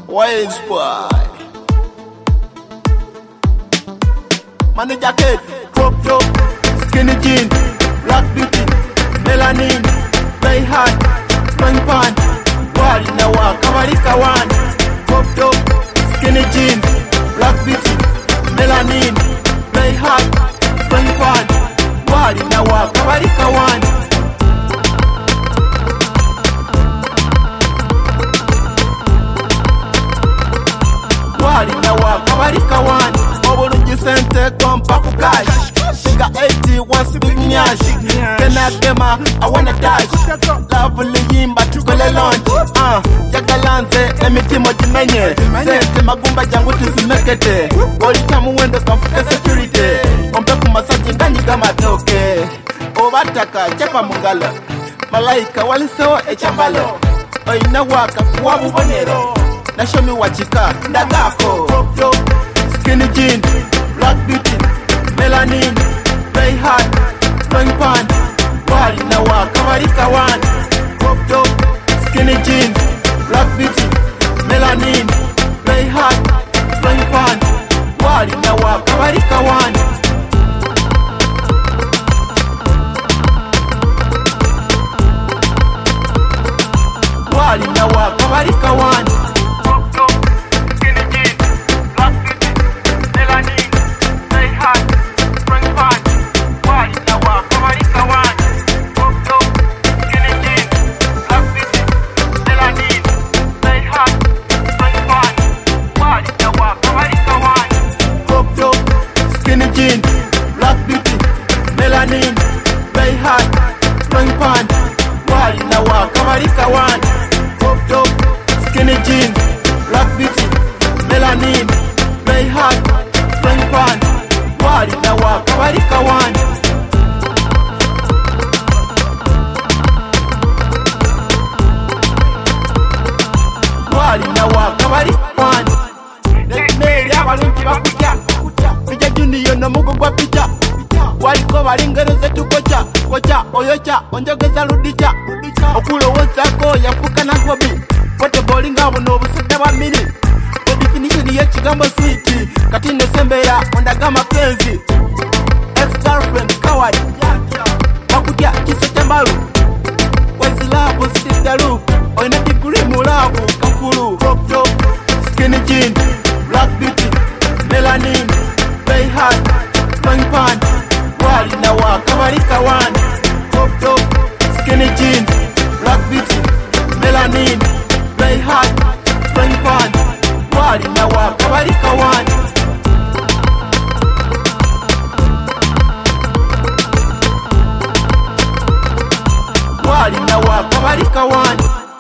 Wise boy. Money jacket, crop top, skinny jean, black beauty, melanin, play hard, strong pan, wali na wakabarika one. Crop top, skinny jean, black beauty, melanin, play hard, strong pan, wali na wakabarika one. Wali na wakabarika one. Obulungi sente kompa ku cash. Shiga 80 once big nyash. Kena dema I wanna dash. Lovely yimba tukole launch. Jagalanze emitimo jimenye. Sente magumba jangu tuzimekete. Oli tamu wendo kafuke security. Ompe kumasaji ndani kama toke. Obataka chapa mungalo. Malaika walisewa echambalo. Oina waka kuwa bubonero. Na show me what you got, ndagako. Skinny jean, black beauty, melanin, play hard, strong pan, wali na wakabarika one. Skinny jean, black beauty, melanin, play hard, strong pan, wali na wakabarika one. Wali na wakabarika one. Skinny jean, black beauty, melanin, play hard, strong pan, wali na wakabarika one. Skinny jean, black beauty, melanin, play hard, strong pan, wali na wakabarika one. Wali na wakabarika one. Meri abalungi bakutya Pija junior no mugo gwa pija Waliko balingereze tukocha Kocha oyocha onjogeza ludicha Okulo wonsako yafuka na hobi Wote bolinga buno busudde bwa mini The definition ye kigambo sweet Kati nesembera ondagama penzi Ex-girlfriend kawadi Bakutya kisete mbalu Wezi love stick the loop Oine degree mulabu kafulu Skinny jean, black beauty, melanin, play hard, strong pan, wali na wakabarika one. Skinny jean, black beauty, melanin, play hard, strong pan, wali na wakabarika one. Wali na wakabarika one.